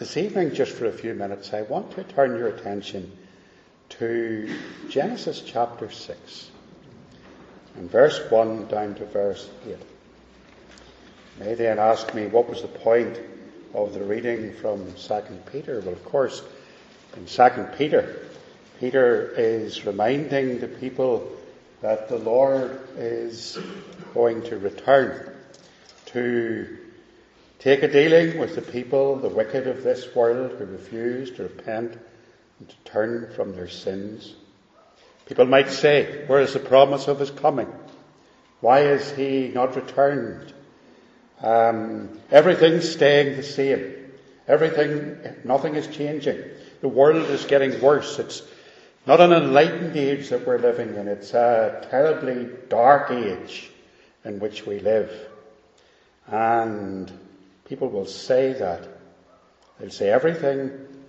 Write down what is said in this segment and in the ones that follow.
This evening, just for a few minutes, I want to turn your attention to Genesis chapter 6, and verse 1 down to verse 8. May then ask me, what was the point of the reading from 2 Peter? Well, of course, in 2 Peter, Peter is reminding the people that the Lord is going to return to take a dealing with the people, the wicked of this world, who refuse to repent and to turn from their sins. People might say, where is the promise of his coming? Why is he not returned? Everything's staying the same. Nothing is changing. The world is getting worse. It's not an enlightened age that we're living in. It's a terribly dark age in which we live. And people will say that. They'll say everything,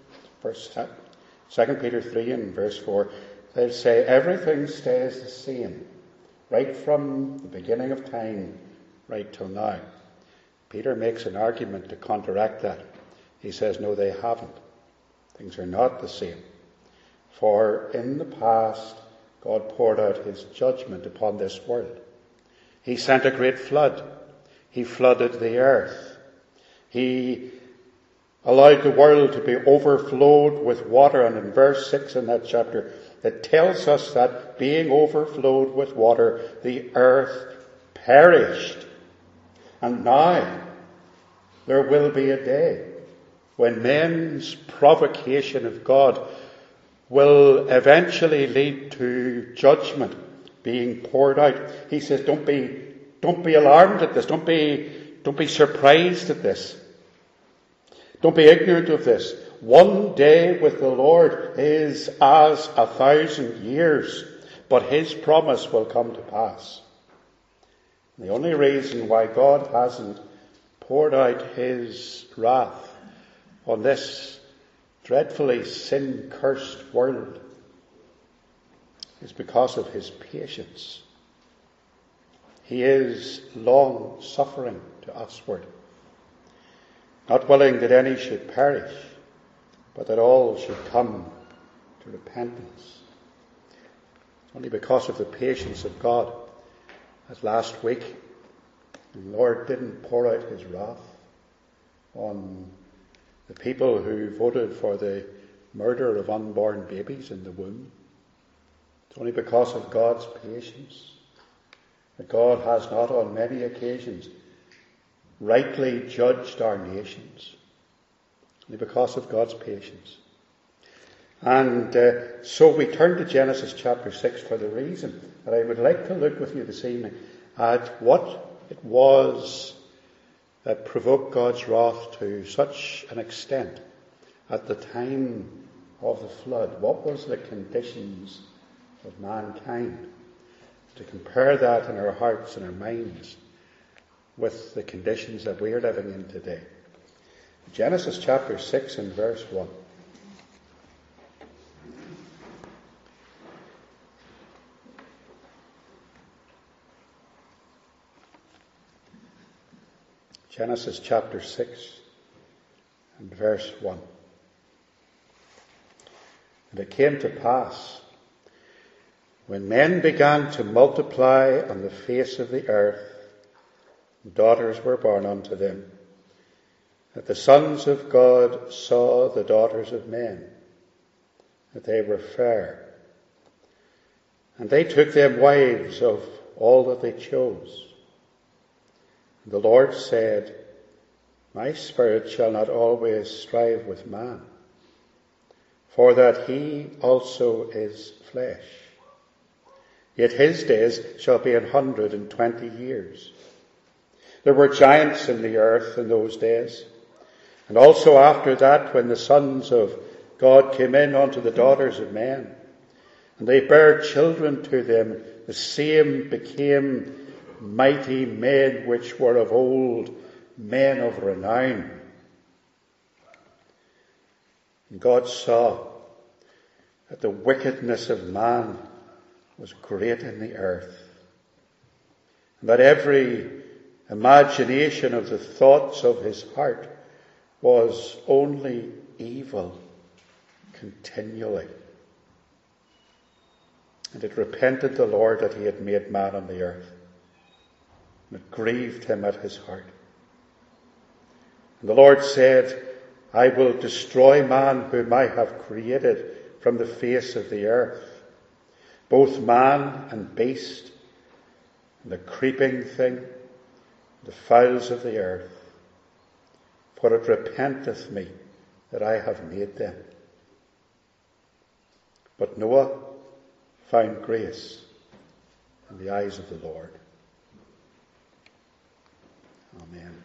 2 Peter 3 and verse 4, they'll say everything stays the same, right from the beginning of time, right till now. Peter makes an argument to counteract that. He says, no, they haven't. Things are not the same. For in the past, God poured out his judgment upon this world. He sent a great flood. He flooded the earth. He allowed the world to be overflowed with water. And in verse 6 in that chapter, it tells us that being overflowed with water, the earth perished. And now there will be a day when men's provocation of God will eventually lead to judgment being poured out. He says, don't be alarmed at this. Don't be surprised at this. Don't be ignorant of this. One day with the Lord is as 1,000 years, but his promise will come to pass. The only reason why God hasn't poured out his wrath on this dreadfully sin-cursed world is because of his patience. He is long-suffering to usward, not willing that any should perish, but that all should come to repentance. It's only because of the patience of God, as last week, the Lord didn't pour out his wrath on the people who voted for the murder of unborn babies in the womb. It's only because of God's patience that God has not on many occasions rightly judged our nations. Only because of God's patience. And so we turn to Genesis chapter 6 for the reason that I would like to look with you this evening at what it was that provoked God's wrath to such an extent at the time of the flood. What was the conditions of mankind? To compare that in our hearts and our minds with the conditions that we are living in today. Genesis chapter 6 and verse 1. Genesis chapter 6 and verse 1. And it came to pass, when men began to multiply on the face of the earth, daughters were born unto them, that the sons of God saw the daughters of men, that they were fair. And they took them wives of all that they chose. And the Lord said, my spirit shall not always strive with man, for that he also is flesh. Yet his days shall be 120 years. There were giants in the earth in those days. And also after that, when the sons of God came in unto the daughters of men, and they bare children to them, the same became mighty men which were of old, men of renown. And God saw that the wickedness of man was great in the earth, and that every imagination of the thoughts of his heart was only evil continually. And it repented the Lord that he had made man on the earth. And it grieved him at his heart. And the Lord said, I will destroy man whom I have created from the face of the earth, both man and beast, and the creeping thing, the fowls of the earth. For it repenteth me that I have made them. But Noah found grace in the eyes of the Lord. Amen.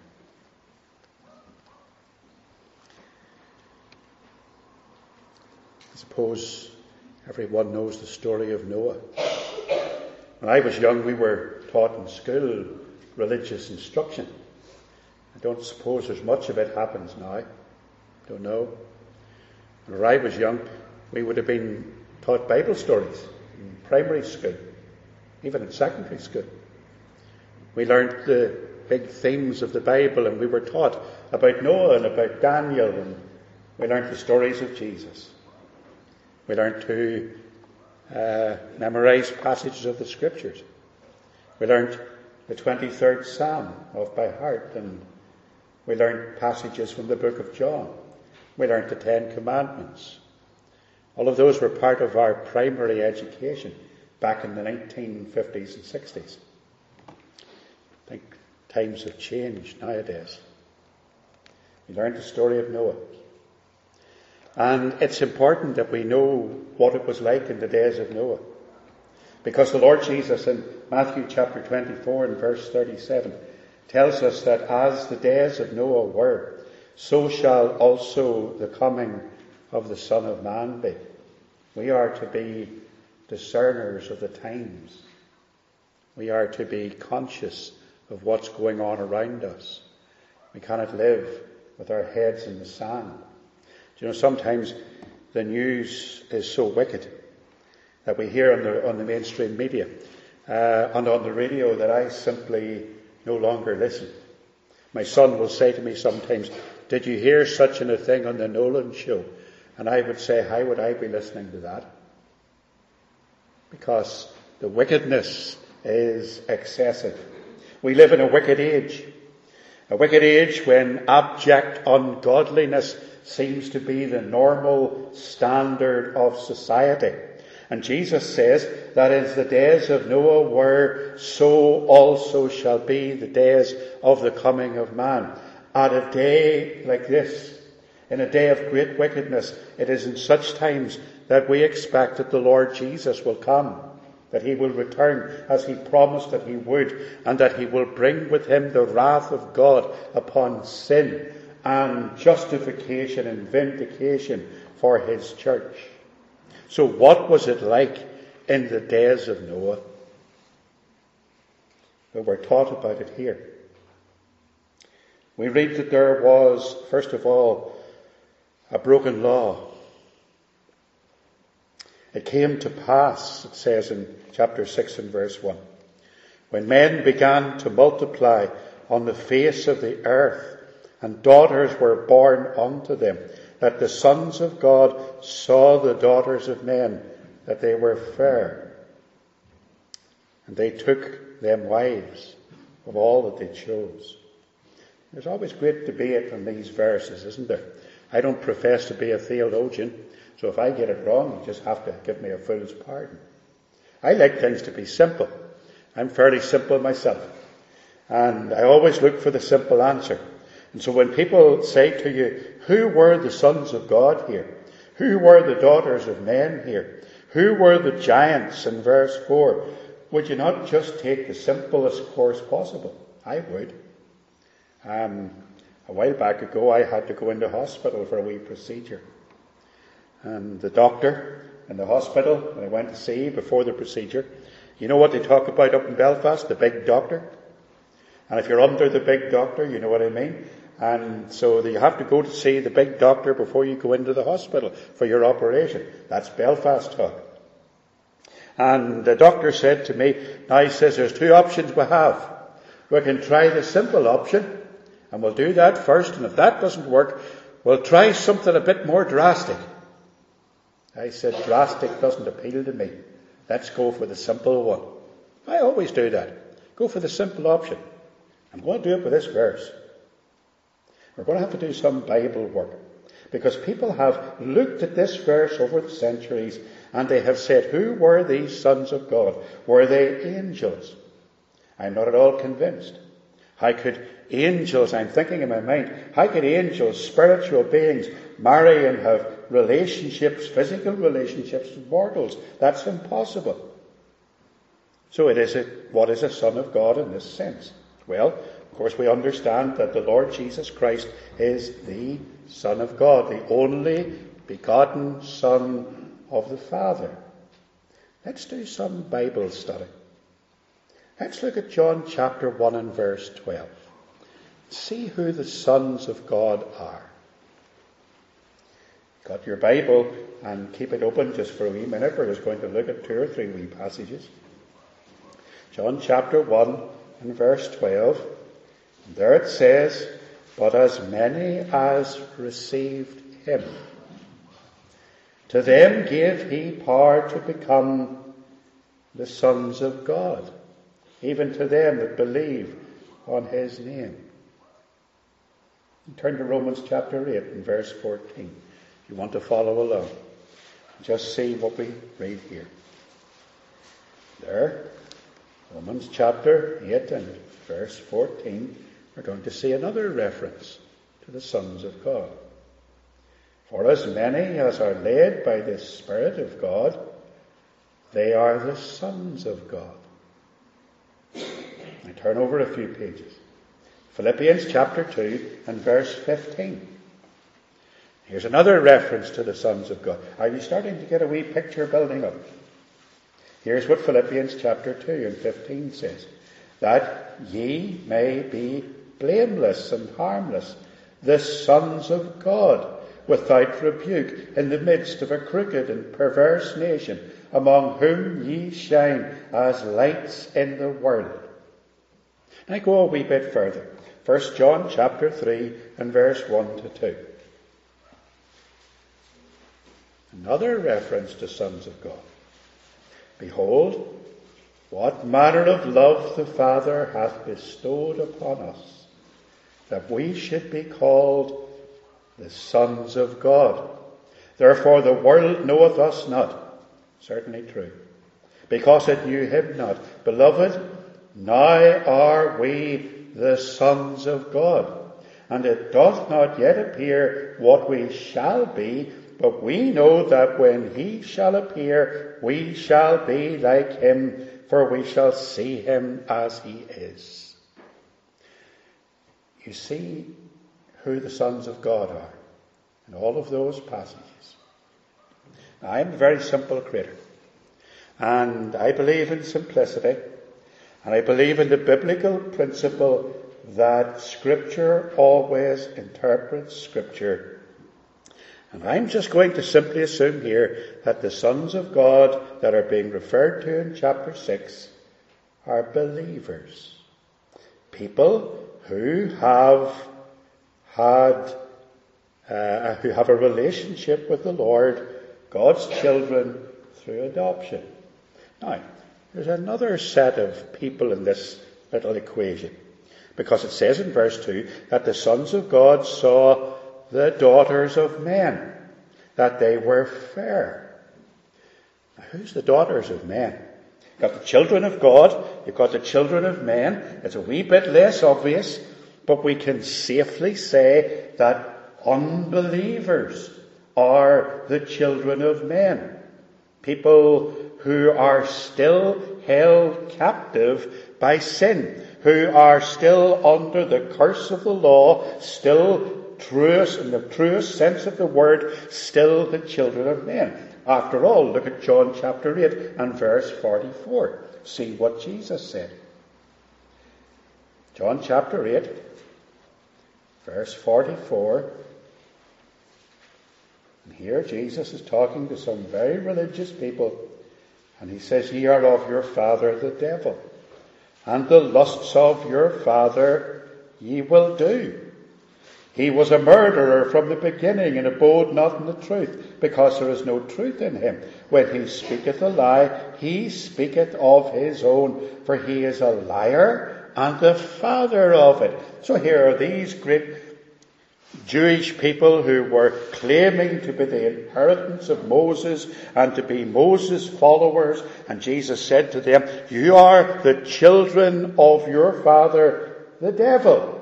I suppose everyone knows the story of Noah. When I was young, we were taught in school religious instruction. I don't suppose there's much of it happens now. Don't know. When I was young, we would have been taught Bible stories in primary school, even in secondary school. We learned the big themes of the Bible, and we were taught about Noah and about Daniel, and we learned the stories of Jesus. We learned to memorize passages of the Scriptures. We learned the 23rd Psalm off by heart, and we learned passages from the book of John. We learned the 10 Commandments. All of those were part of our primary education back in the 1950s and 60s. I think times have changed nowadays. We learned the story of Noah. And it's important that we know what it was like in the days of Noah. Because the Lord Jesus in Matthew chapter 24 and verse 37 tells us that as the days of Noah were, so shall also the coming of the Son of Man be. We are to be discerners of the times. We are to be conscious of what's going on around us. We cannot live with our heads in the sand. You know, sometimes the news is so wicked that we hear on the mainstream media and on the radio that I simply no longer listen. My son will say to me sometimes, did you hear such a thing on the Nolan show? And I would say, how would I be listening to that? Because the wickedness is excessive. We live in a wicked age when abject ungodliness seems to be the normal standard of society. And Jesus says that as the days of Noah were, so also shall be the days of the coming of man. At a day like this, in a day of great wickedness, it is in such times that we expect that the Lord Jesus will come, that he will return as he promised that he would, and that he will bring with him the wrath of God upon sin and justification and vindication for his church. So what was it like in the days of Noah? Well, we're taught about it here. We read that there was, first of all, a broken law. It came to pass, it says in chapter 6 and verse 1, when men began to multiply on the face of the earth, and daughters were born unto them, that the sons of God saw the daughters of men, that they were fair. And they took them wives of all that they chose. There's always great debate on these verses, isn't there? I don't profess to be a theologian, so if I get it wrong, you just have to give me a fool's pardon. I like things to be simple. I'm fairly simple myself. And I always look for the simple answer. And so when people say to you, who were the sons of God here? Who were the daughters of men here? Who were the giants in verse 4? Would you not just take the simplest course possible? I would. A while back ago, I had to go into hospital for a wee procedure. And the doctor in the hospital, that I went to see before the procedure, you know what they talk about up in Belfast? The big doctor. And if you're under the big doctor, you know what I mean. And so you have to go to see the big doctor before you go into the hospital for your operation. That's Belfast talk. And the doctor said to me, now he says there's two options we have. We can try the simple option And we'll do that first, and if that doesn't work, we'll try something a bit more drastic. I said drastic doesn't appeal to me. Let's go for the simple one. I always do that. Go for the simple option. I'm going to do it with this verse. We're going to have to do some Bible work. Because people have looked at this verse over the centuries and they have said, who were these sons of God? Were they angels? I'm not at all convinced. How could angels, I'm thinking in my mind, how could angels, spiritual beings, marry and have relationships, physical relationships with mortals? That's impossible. So what is a son of God in this sense? Well, of course we understand that the Lord Jesus Christ is the Son of God, the only begotten Son of the Father. Let's do some Bible study. Let's look at John chapter 1 and verse 12. See who the sons of God are. Got your Bible and keep it open just for a wee minute. We're just going to look at 2 or 3 wee passages. John chapter 1 and verse 12. And there it says, but as many as received him, to them gave he power to become the sons of God, even to them that believe on his name. Turn to Romans chapter 8 and verse 14. If you want to follow along, just see what we read here. There, Romans chapter 8 and verse 14, we're going to see another reference to the sons of God. For as many as are led by the Spirit of God, they are the sons of God. I turn over a few pages. Philippians chapter 2 and verse 15. Here's another reference to the sons of God. Are you starting to get a wee picture building up? Here's what Philippians chapter 2 and 15 says. That ye may be blameless and harmless, the sons of God, without rebuke, in the midst of a crooked and perverse nation, among whom ye shine as lights in the world. Now go a wee bit further. 1 John chapter 3 and verse 1 to 2. Another reference to sons of God. Behold, what manner of love the Father hath bestowed upon us, that we should be called the sons of God. Therefore the world knoweth us not. Certainly true. Because it knew him not. Beloved, now are we the sons of God. And it doth not yet appear what we shall be, but we know that when he shall appear, we shall be like him, for we shall see him as he is. You see who the sons of God are in all of those passages. Now, I'm a very simple creator, and I believe in simplicity, and I believe in the biblical principle that Scripture always interprets Scripture. And I'm just going to simply assume here that the sons of God that are being referred to in chapter 6 are believers. People who have a relationship with the Lord, God's children, through adoption. Now, there's another set of people in this little equation. Because it says in verse 2 that the sons of God saw the daughters of men, that they were fair. Now, who's the daughters of men? You've got the children of God, you've got the children of men. It's a wee bit less obvious, but we can safely say that unbelievers are the children of men. People who are still held captive by sin, who are still under the curse of the law, still truest, in the truest sense of the word, still the children of men. After all, look at John chapter 8 and verse 44. See what Jesus said. John chapter 8, verse 44. And here Jesus is talking to some very religious people, and he says, Ye are of your father the devil, and the lusts of your father ye will do. He was a murderer from the beginning, and abode not in the truth, because there is no truth in him. When he speaketh a lie, he speaketh of his own, for he is a liar and the father of it. So here are these great Jewish people who were claiming to be the inheritance of Moses and to be Moses' followers. And Jesus said to them, you are the children of your father, the devil.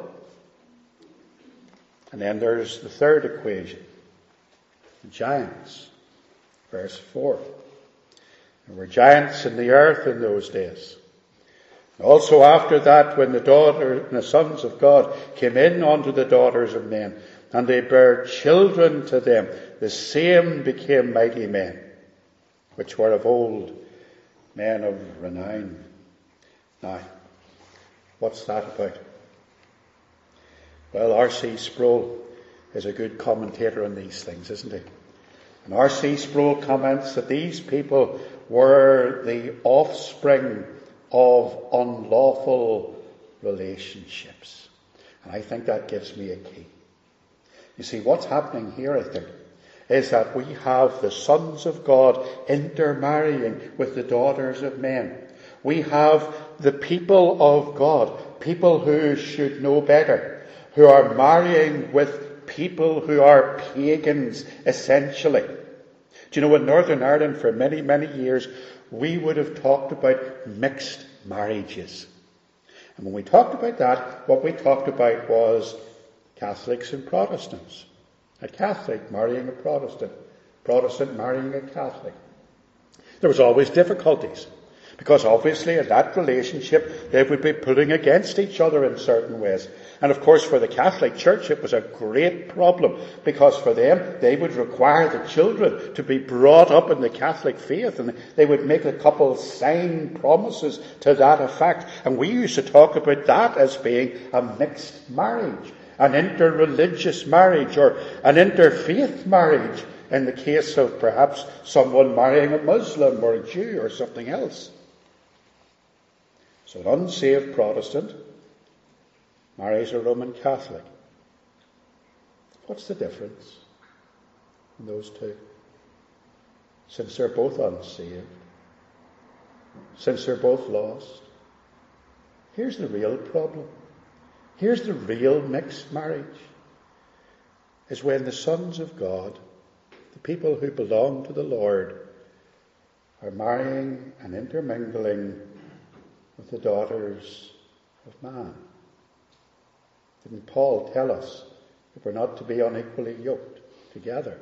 And then there's the third equation, the giants. Verse 4. There were giants in the earth in those days. Also after that, when the sons of God came in unto the daughters of men, and they bare children to them, the same became mighty men, which were of old, men of renown. Now, what's that about? Well, R.C. Sproul is a good commentator on these things, isn't he? And R.C. Sproul comments that these people were the offspring of unlawful relationships. And I think that gives me a key. You see, what's happening here, I think, is that we have the sons of God intermarrying with the daughters of men. We have the people of God, people who should know better, who are marrying with people who are pagans, essentially. Do you know, in Northern Ireland for many, many years, we would have talked about mixed marriages. And when we talked about that, what we talked about was Catholics and Protestants. A Catholic marrying a Protestant, Protestant marrying a Catholic. There was always difficulties, because obviously in that relationship they would be pulling against each other in certain ways. And of course for the Catholic Church it was a great problem, because for them they would require the children to be brought up in the Catholic faith, and they would make a couple sign promises to that effect. And we used to talk about that as being a mixed marriage, an interreligious marriage, or an interfaith marriage in the case of perhaps someone marrying a Muslim or a Jew or something else. So an unsaved Protestant marries a Roman Catholic. What's the difference in those two? Since they're both unsaved, since they're both lost, here's the real problem. Here's the real mixed marriage, is when the sons of God, the people who belong to the Lord, are marrying and intermingling with the daughters of man. Didn't Paul tell us that we're not to be unequally yoked together?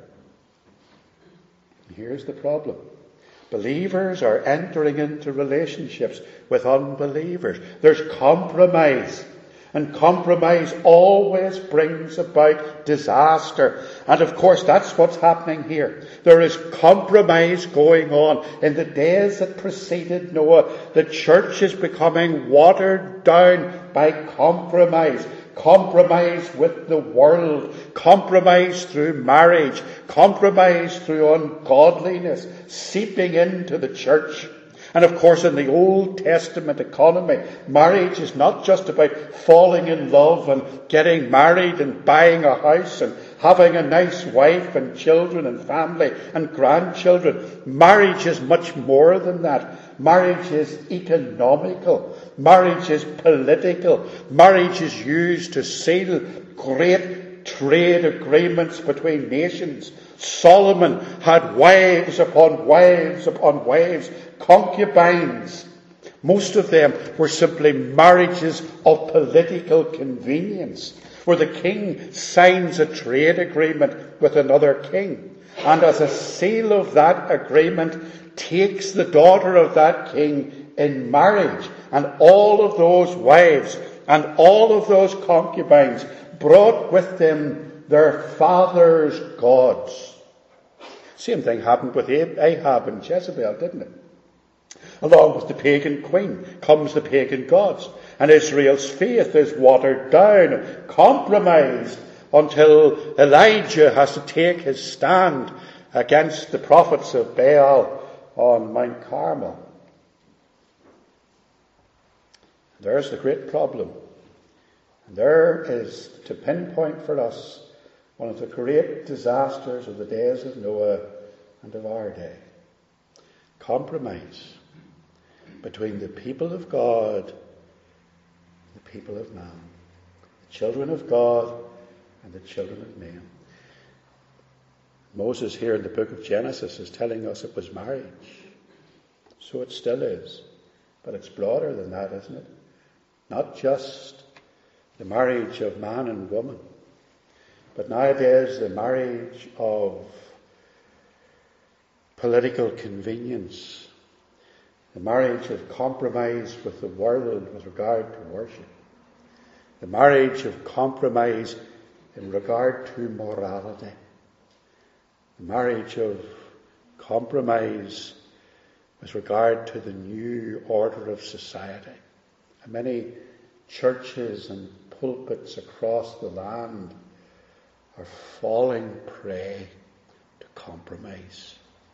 And here's the problem. Believers are entering into relationships with unbelievers. There's compromise. And compromise always brings about disaster. And of course that's what's happening here. There is compromise going on. In the days that preceded Noah, the church is becoming watered down by compromise. Compromise with the world. Compromise through marriage. Compromise through ungodliness seeping into the church. And of course in the Old Testament economy, marriage is not just about falling in love and getting married and buying a house and having a nice wife and children and family and grandchildren. Marriage is much more than that. Marriage is economical. Marriage is political. Marriage is used to seal great trade agreements between nations. Solomon had wives upon wives upon wives, concubines. Most of them were simply marriages of political convenience, where the king signs a trade agreement with another king, and as a seal of that agreement takes the daughter of that king in marriage, and all of those wives and all of those concubines brought with them their father's gods. Same thing happened with Ahab and Jezebel, didn't it? Along with the pagan queen comes the pagan gods. And Israel's faith is watered down, compromised, until Elijah has to take his stand against the prophets of Baal on Mount Carmel. There's the great problem. And there is, to pinpoint for us, one of the great disasters of the days of Noah and of our day. Compromise between the people of God and the people of man. The children of God and the children of men. Moses here in the book of Genesis is telling us it was marriage. So it still is. But it's broader than that, isn't it? Not just the marriage of man and woman, but nowadays the marriage of political convenience, the marriage of compromise with the world with regard to worship, the marriage of compromise in regard to morality, the marriage of compromise with regard to the new order of society. And many churches and pulpits across the land are falling prey to compromise.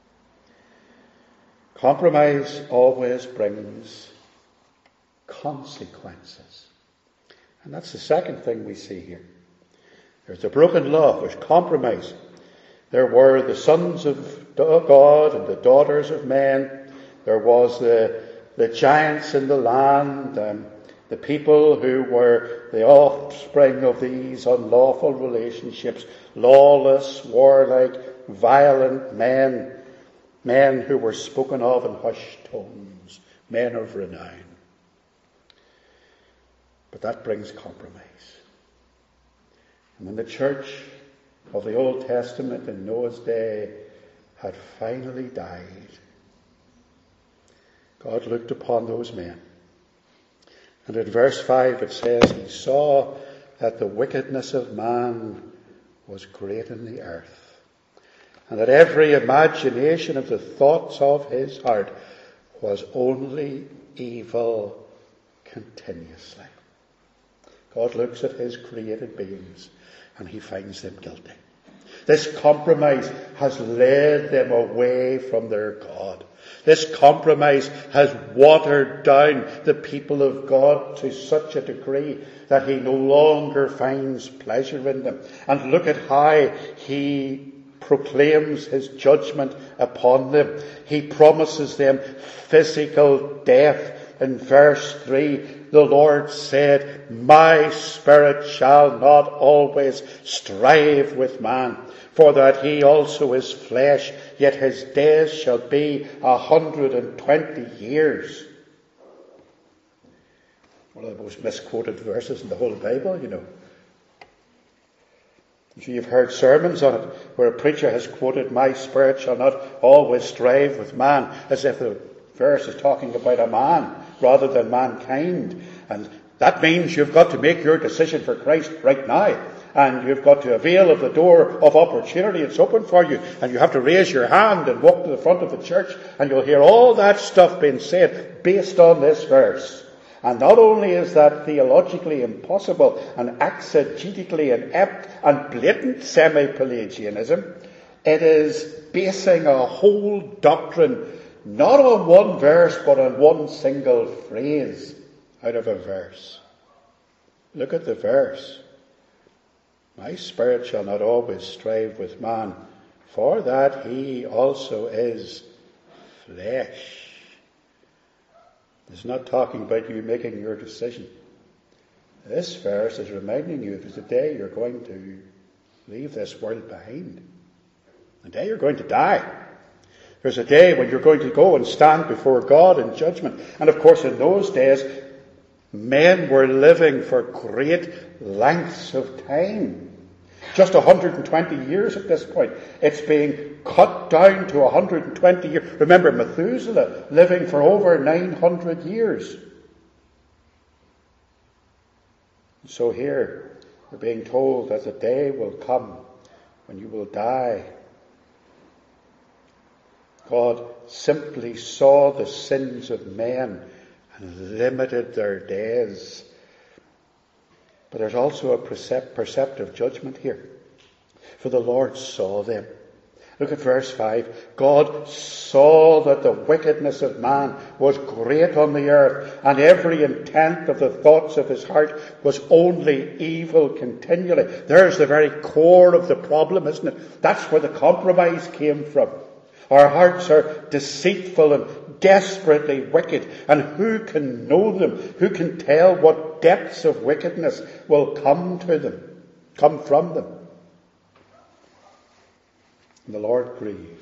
Compromise always brings consequences. And that's the second thing we see here. There's a broken law, there's compromise. There were the sons of God and the daughters of men. There was the giants in the land, the people who were the offspring of these unlawful relationships, lawless, warlike, violent men, men who were spoken of in hushed tones, men of renown. But that brings compromise. And when the church of the Old Testament in Noah's day had finally died, God looked upon those men. And in verse 5 it says, He saw that the wickedness of man was great in the earth, and that every imagination of the thoughts of his heart was only evil continuously. God looks at his created beings and he finds them guilty. This compromise has led them away from their God. This compromise has watered down the people of God to such a degree that he no longer finds pleasure in them. And look at how he proclaims his judgment upon them. He promises them physical death. In verse 3, the Lord said, My spirit shall not always strive with man, for that he also is flesh, yet his days shall be 120 years. One of the most misquoted verses in the whole Bible, you know. I'm sure you've heard sermons on it where a preacher has quoted, My spirit shall not always strive with man, as if the verse is talking about a man rather than mankind. And that means you've got to make your decision for Christ right now. And you've got to avail of the door of opportunity. It's open for you. And you have to raise your hand and walk to the front of the church. And you'll hear all that stuff being said based on this verse. And not only is that theologically impossible and exegetically inept and blatant semi-Pelagianism, it is basing a whole doctrine not on one verse but on one single phrase out of a verse. Look at the verse. My spirit shall not always strive with man, for that he also is flesh. It's not talking about you making your decision. This verse is reminding you there's a day you're going to leave this world behind. The day you're going to die. There's a day when you're going to go and stand before God in judgment. And of course in those days, men were living for great lengths of time. Just 120 years at this point. It's being cut down to 120 years. Remember Methuselah living for over 900 years. So here we're being told that the day will come when you will die. God simply saw the sins of men and limited their days. But there's also a perceptive judgment here. For the Lord saw them, Look at verse 5. God saw that the wickedness of man was great on the earth, and every intent of the thoughts of his heart was only evil continually. There's the very core of the problem, isn't it? That's where the compromise came from. Our hearts are deceitful and desperately wicked, and who can know them? Who can tell what depths of wickedness will come from them? And the Lord grieved.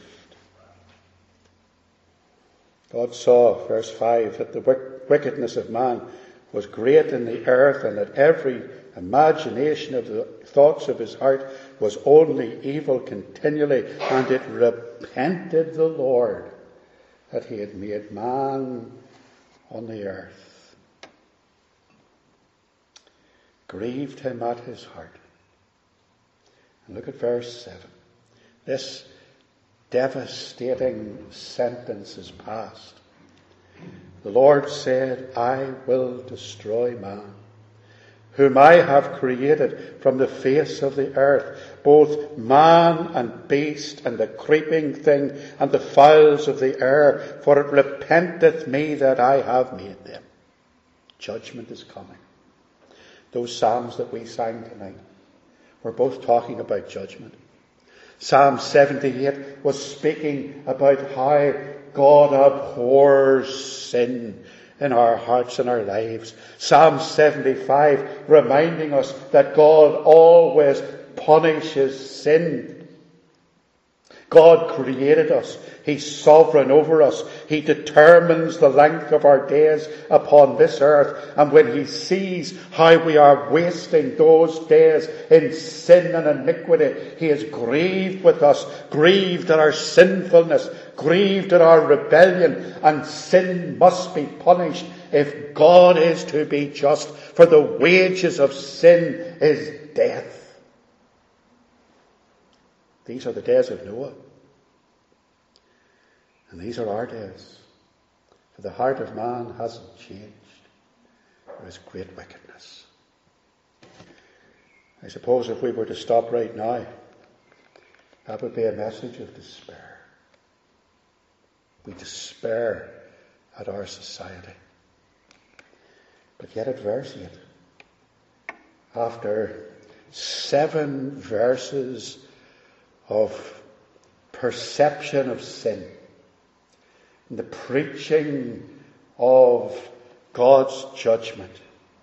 God saw, verse 5, that the wickedness of man was great in the earth, and that every imagination of the thoughts of his heart was only evil continually. And it repented the Lord that he had made man on the earth. Grieved him at his heart. And look at verse 7. This devastating sentence is passed. The Lord said, I will destroy man, whom I have created from the face of the earth, both man and beast, and the creeping thing, and the fowls of the air, for it repenteth me that I have made them. Judgment is coming. Those psalms that we sang tonight were both talking about judgment. Psalm 78 was speaking about how God abhors sin in our hearts and our lives. Psalm 75 reminding us that God always punishes sin. God created us. He's sovereign over us. He determines the length of our days upon this earth. And when he sees how we are wasting those days in sin and iniquity, he is grieved with us, grieved at our sinfulness, grieved at our rebellion, and sin must be punished if God is to be just, for the wages of sin is death. These are the days of Noah. And these are our days. For the heart of man hasn't changed. There is great wickedness. I suppose if we were to stop right now, that would be a message of despair. We despair at our society. But yet at verse 8, after 7 verses of perception of sin, and the preaching of God's judgment,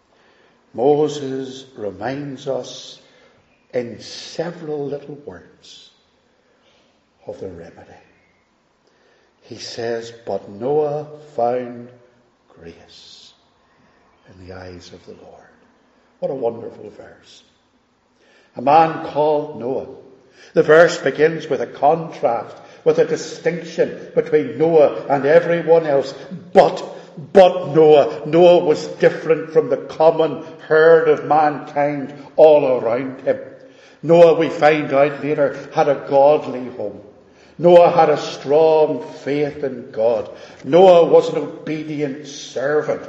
Moses reminds us in several little words of the remedy. He says, but Noah found grace in the eyes of the Lord. What a wonderful verse. A man called Noah. The verse begins with a contrast, with a distinction between Noah and everyone else. But Noah. Noah was different from the common herd of mankind all around him. Noah, we find out later, had a godly home. Noah had a strong faith in God. Noah was an obedient servant.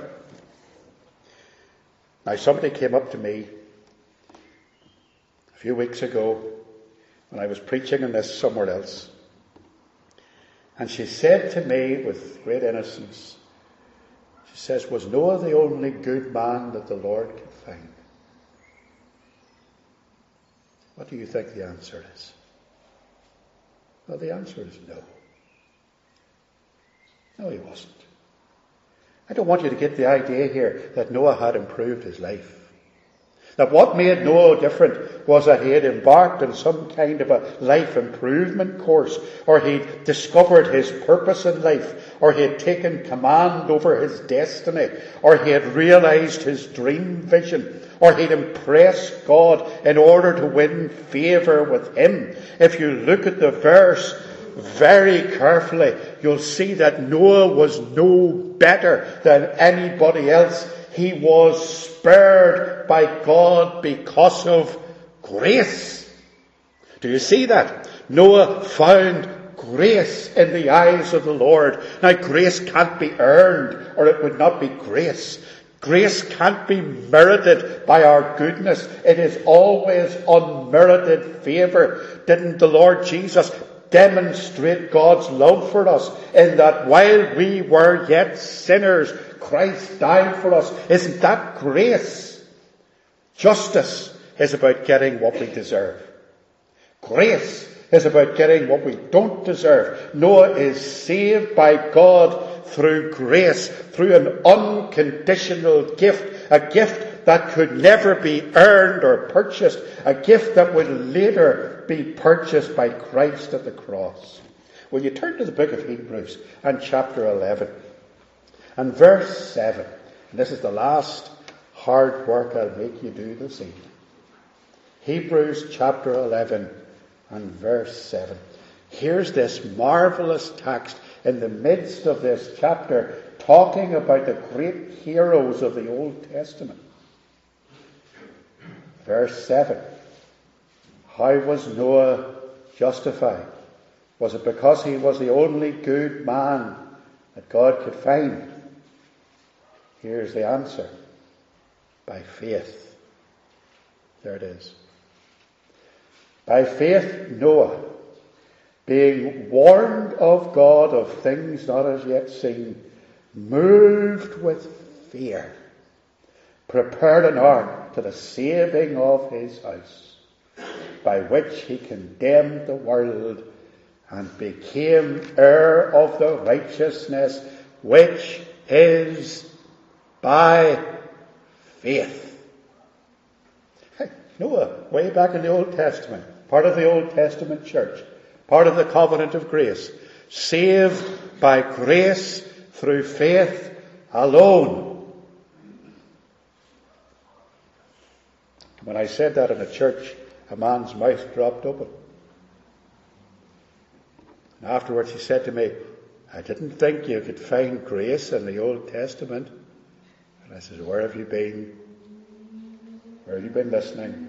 Now, somebody came up to me a few weeks ago when I was preaching on this somewhere else. And she said to me with great innocence, she says, was Noah the only good man that the Lord could find? What do you think the answer is? Well, the answer is no. No, he wasn't. I don't want you to get the idea here that Noah had improved his life. That what made Noah different was that he had embarked on some kind of a life improvement course, or he'd discovered his purpose in life, or he had taken command over his destiny, or he had realized his dream vision, or he'd impressed God in order to win favour with him. If you look at the verse very carefully, you'll see that Noah was no better than anybody else. He was spared by God because of grace. Do you see that? Noah found grace in the eyes of the Lord. Now, grace can't be earned, or it would not be grace. Grace can't be merited by our goodness. It is always unmerited favour. Didn't the Lord Jesus demonstrate God's love for us in that while we were yet sinners, Christ died for us. Isn't that grace? Justice is about getting what we deserve. Grace is about getting what we don't deserve. Noah is saved by God through grace, through an unconditional gift, a gift that could never be earned or purchased, a gift that would later be purchased by Christ at the cross. Will you turn to the book of Hebrews and chapter 11 and verse 7. And this is the last hard work I'll make you do this evening. Hebrews chapter 11 and verse 7. Here's this marvelous text in the midst of this chapter talking about the great heroes of the Old Testament. Verse 7. How was Noah justified? Was it because he was the only good man that God could find? Here's the answer. By faith. There it is. By faith, Noah, being warned of God of things not as yet seen, moved with fear, prepared an ark to the saving of his house, by which he condemned the world and became heir of the righteousness which is by faith. Noah, way back in the Old Testament, part of the Old Testament church, part of the covenant of grace, saved by grace through faith alone. When I said that in a church, a man's mouth dropped open. And afterwards he said to me, I didn't think you could find grace in the Old Testament. And I said, where have you been? Where have you been listening?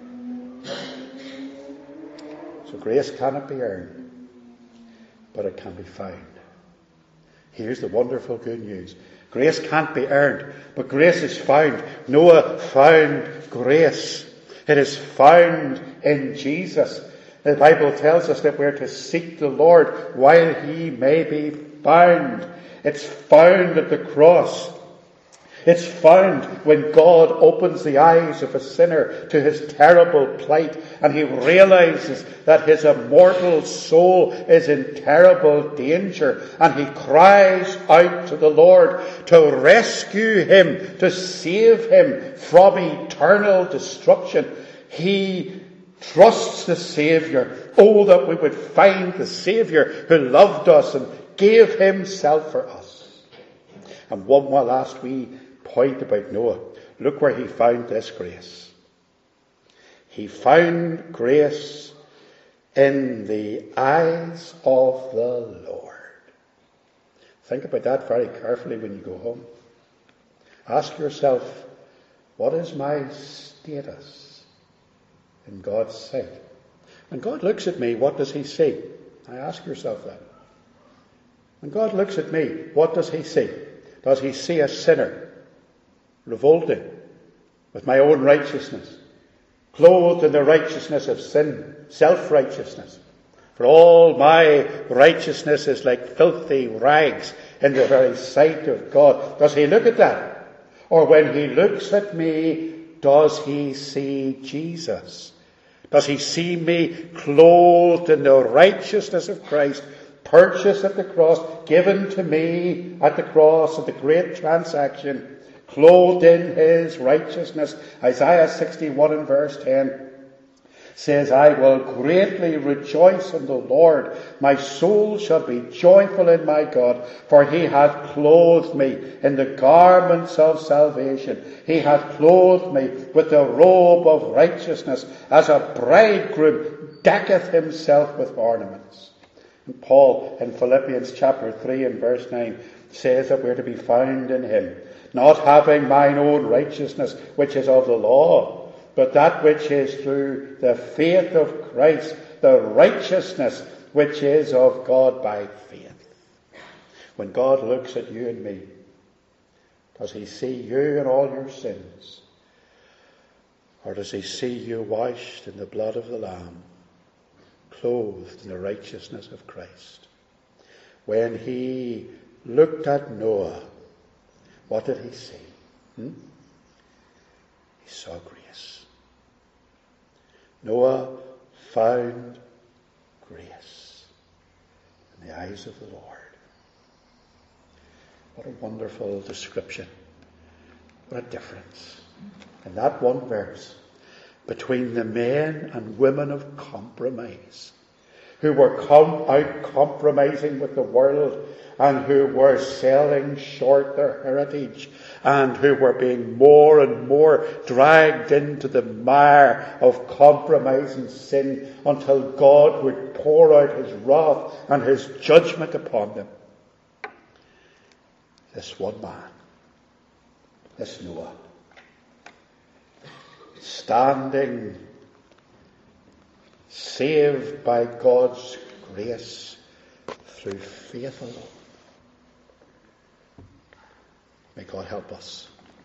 So grace cannot be earned, but it can be found. Here's the wonderful good news. Grace can't be earned, but grace is found. Noah found grace. It is found in Jesus. The Bible tells us that we're to seek the Lord while he may be found. It's found at the cross. It's found when God opens the eyes of a sinner to his terrible plight and he realizes that his immortal soul is in terrible danger and he cries out to the Lord to rescue him, to save him from eternal destruction. He trusts the Saviour. Oh, that we would find the Saviour who loved us and gave himself for us. And one more last wee point about Noah. Look where he found this grace. He found grace in the eyes of the Lord. Think about that very carefully when you go home. Ask yourself, what is my status in God's sight? When God looks at me, what does he see? I ask yourself that. When God looks at me, what does he see? Does he see a sinner, revolting with my own righteousness, clothed in the righteousness of sin, self-righteousness? For all my righteousness is like filthy rags in the very sight of God. Does he look at that? Or when he looks at me, does he see Jesus? Does he see me clothed in the righteousness of Christ, purchased at the cross, given to me at the cross at the great transaction, clothed in his righteousness? Isaiah 61 and verse 10 says, I will greatly rejoice in the Lord. My soul shall be joyful in my God, for he hath clothed me in the garments of salvation. He hath clothed me with the robe of righteousness, as a bridegroom decketh himself with ornaments. And Paul in Philippians chapter 3 and verse 9 says that we're to be found in him, not having mine own righteousness, which is of the law, but that which is through the faith of Christ, the righteousness which is of God by faith. When God looks at you and me, does he see you and all your sins? Or does he see you washed in the blood of the Lamb, clothed in the righteousness of Christ. When he looked at Noah, what did he see? He saw grace. Noah found grace in the eyes of the Lord. What a wonderful description. What a difference in that one verse between the men and women of compromise who were out compromising with the world and who were selling short their heritage and who were being more and more dragged into the mire of compromise and sin until God would pour out his wrath and his judgment upon them. This one man, this Noah, standing, saved by God's grace through faith alone. May God help us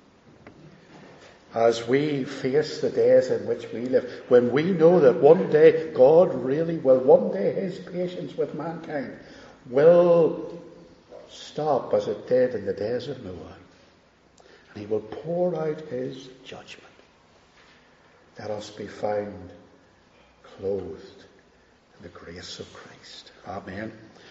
as we face the days in which we live, when we know that one day God really will, one day his patience with mankind will stop as it did in the days of Noah, and he will pour out his judgment. Let us be found clothed in the grace of Christ. Amen.